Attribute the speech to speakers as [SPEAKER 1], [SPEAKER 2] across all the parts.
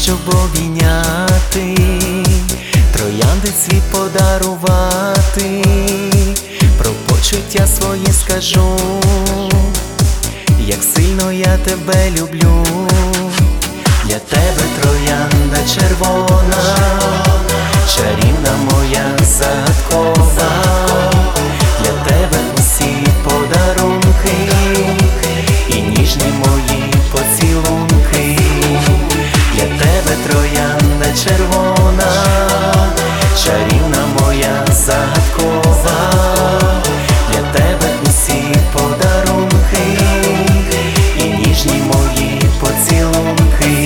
[SPEAKER 1] щоб обійняти, троянди цвіт подарувати, про почуття свої скажу, як сильно я тебе люблю. Для тебе троянда червона, чарівна моя загадкова, для тебе усі подарунки і ніжні мої поцілунки. Для тебе троянда червона, чарівна моя загадкова, для тебе усі подарунки і ніжні мої поцілунки.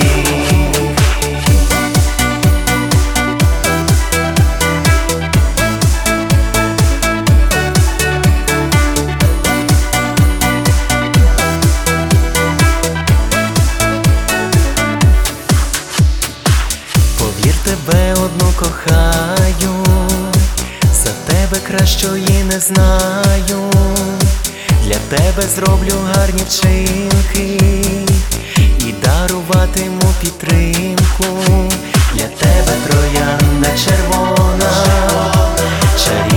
[SPEAKER 1] Тебе одну кохаю, за тебе кращої не знаю, для тебе зроблю гарні вчинки і даруватиму підтримку. Для тебе троянда червона, чарівна